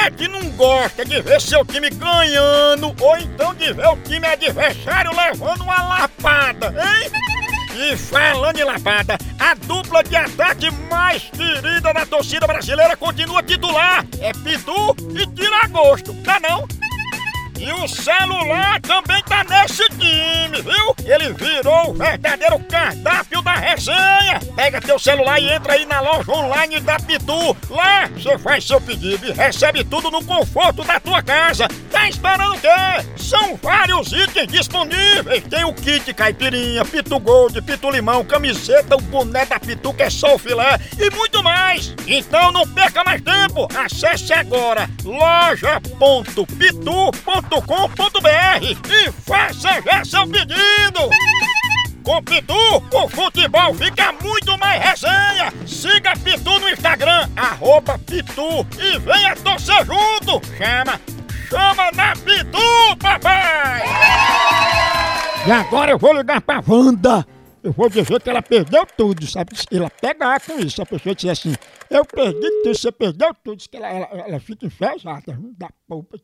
é que não gosta de ver seu time ganhando ou então de ver o time adversário levando uma lapada, hein? E falando em lapada, a dupla de ataque mais querida da torcida brasileira continua titular. É Pitu e Tiragosto, tá não? E o celular também tá nesse time, viu? Ele virou o verdadeiro cardápio da resenha. Pega teu celular e entra aí na loja online da Pitu. Lá você faz seu pedido e recebe tudo no conforto da tua casa. Tá esperando o quê? São vários itens disponíveis. Tem o kit caipirinha, Pitu Gold, Pitu Limão, camiseta, o boné da Pitu que é só o filé e muito mais. Então não perca mais tempo. Acesse agora loja.pitu.com.br e faça já seu pedido! Com Pitu, o futebol fica muito mais resenha! Siga Pitu no Instagram, @Pitu e venha torcer junto! Chama na Pitu, papai! E agora eu vou ligar pra Wanda! Eu vou dizer que ela perdeu tudo, sabe? Ela pega com isso, a pessoa diz assim, eu perdi tudo, você perdeu tudo, diz que ela fica enfesada, não dá polpa.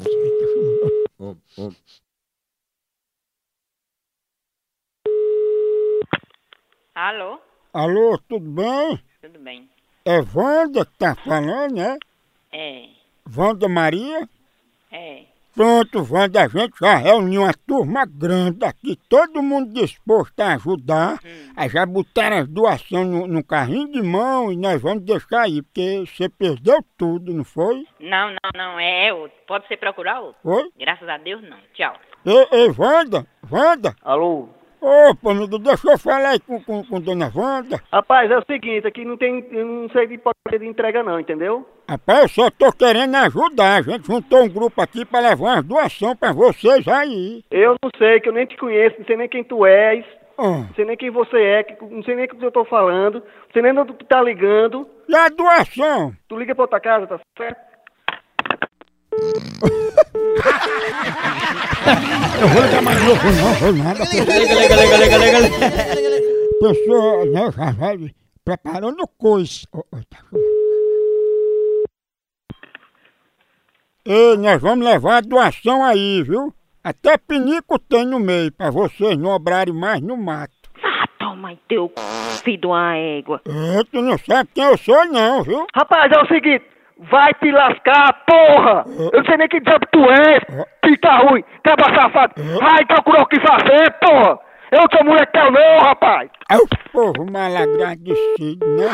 Alô? Alô, tudo bem? Tudo bem. É Wanda que tá falando, né? É. Wanda Maria? É. Pronto, Wanda, a gente já reuniu uma turma grande aqui, todo mundo disposto a ajudar. Aí já botaram as doações no carrinho de mão e nós vamos deixar aí, porque você perdeu tudo, não foi? Não, é outro. Pode você procurar outro? Foi? Graças a Deus, não. Tchau. Ei, Wanda? Alô? Opa, amigo, deixa eu falar aí com Dona Wanda. Rapaz, é o seguinte, aqui não tem, eu não sei de porta de entrega não, entendeu? Rapaz, eu só tô querendo ajudar, a gente juntou um grupo aqui pra levar umas doações pra vocês aí. Eu não sei, que eu nem te conheço, não sei nem quem tu és, Ah. não sei nem quem você é, não sei nem o que eu tô falando, não sei nem onde tu tá ligando. E a doação? Tu liga pra outra casa, tá certo? Eu vou ligar mais novo, não vou nada. Liga. Pessoa, né, já vai preparando coisa. Ei, nós vamos levar a doação aí, viu? Até pinico tem no meio, pra vocês não obrarem mais no mato. Ah, toma aí teu filho de uma égua. É, tu não sabe quem eu sou não, viu? Rapaz, é o seguinte, vai te lascar, porra! Eu não sei nem que diabo tu és, fica ruim, cabra safado, vai procurar o que fazer, porra! Eu sou moleque teu não, rapaz! É o povo mal agradecido, né?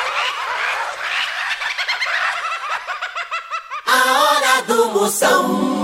A hora do Moção.